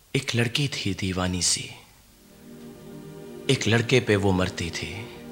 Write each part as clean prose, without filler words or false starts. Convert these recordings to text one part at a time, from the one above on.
एक लड़की थी दीवानी सी, एक लड़के पे वो मरती थी।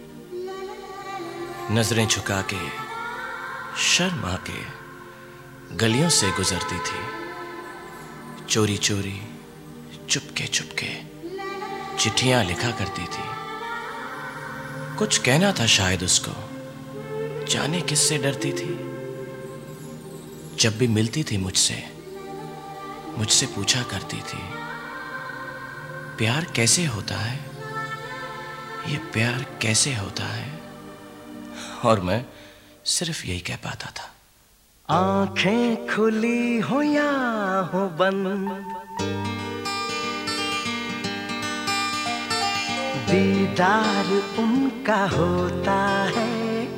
नजरें झुका के शर्मा के गलियों से गुजरती थी। चोरी चोरी चुपके चुपके चिट्ठियां लिखा करती थी। कुछ कहना था शायद उसको, जाने किससे डरती थी। जब भी मिलती थी मुझसे पूछा करती थी, प्यार कैसे होता है, ये प्यार कैसे होता है। और मैं सिर्फ यही कह पाता था। आंखें खुली हो या हो बंद, दीदार उनका होता है।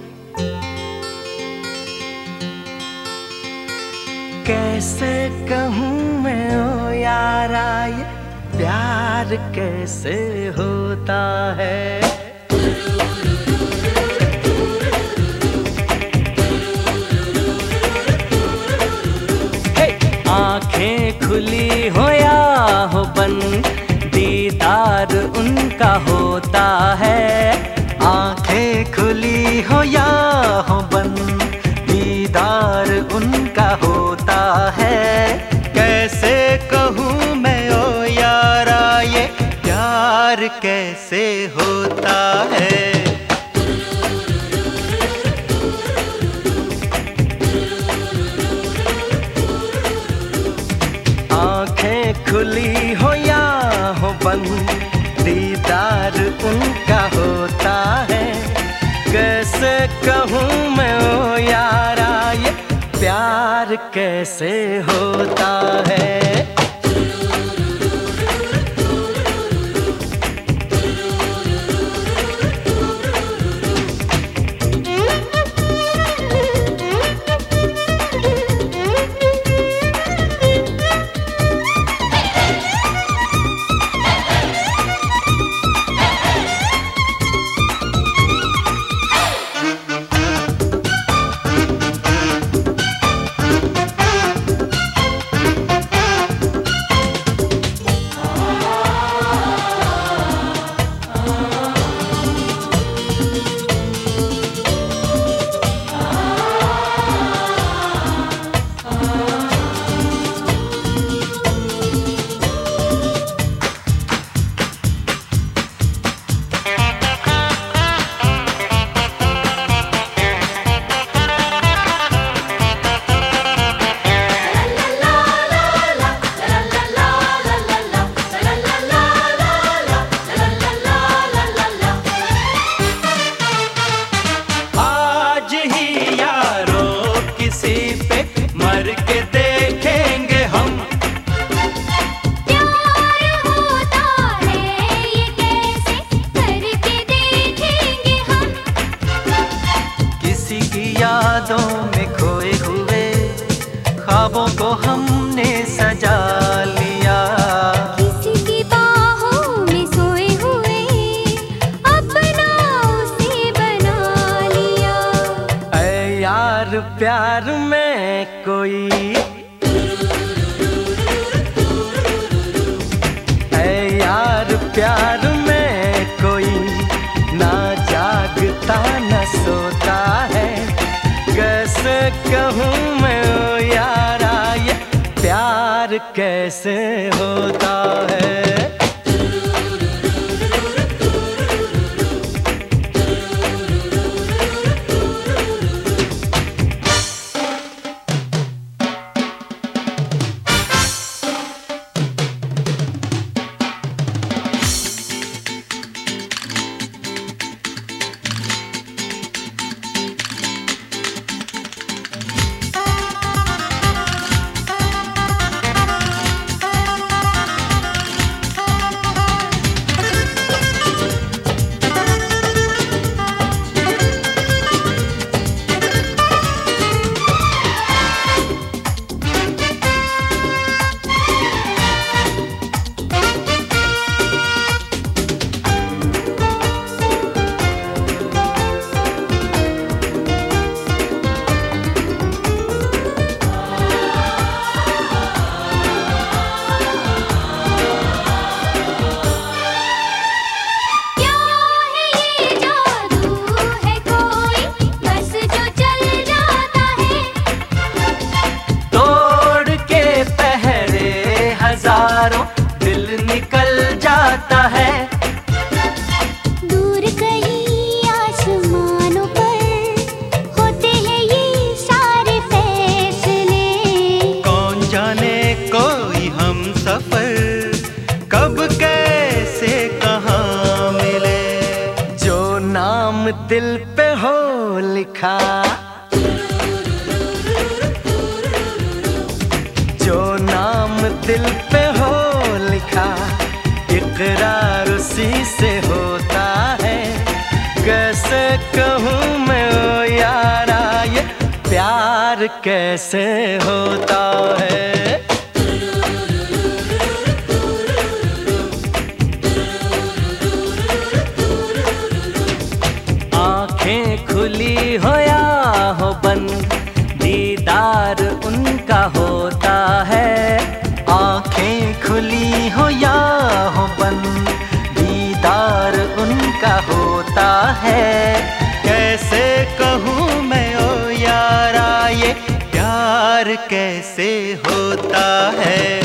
कैसे कहूँ मैं ओ यारा, ये प्यार कैसे होता है। आंखें खुली हो या हो बंद, दीदार उनका होता है। आंखें खुली हो या हो बंद, दीदार उनका होता है। कैसे कहूँ मैं ओ यारा, ये प्यार कैसे होता है। आंखें खुली हो या हो बंद, दीदार उनका होता है। कैसे कहूँ मैं ओ यारा, ये प्यार कैसे होता है। यादों में खोए हुए ख्वाबों को हमने सजा लिया। किसी की बाहों में सोए हुए अपना उसे बना लिया। ऐ यार प्यार में कोई, ऐ यार प्यार में कोई ना जागता न सोता है। कैसे कहूँ मैं ओ यारा, ये प्यार कैसे होता है। दिल पे हो लिखा, जो नाम दिल पे हो लिखा, इकरार उसी से होता है। कैसे कहूँ मैं ओ यारा, ये प्यार कैसे होता है। आंखें खुली हो या हो बंद, दीदार उनका होता है। आंखें खुली हो या हो बंद, दीदार उनका होता है। कैसे कहूँ मैं ओ यारा, ये प्यार कैसे होता है।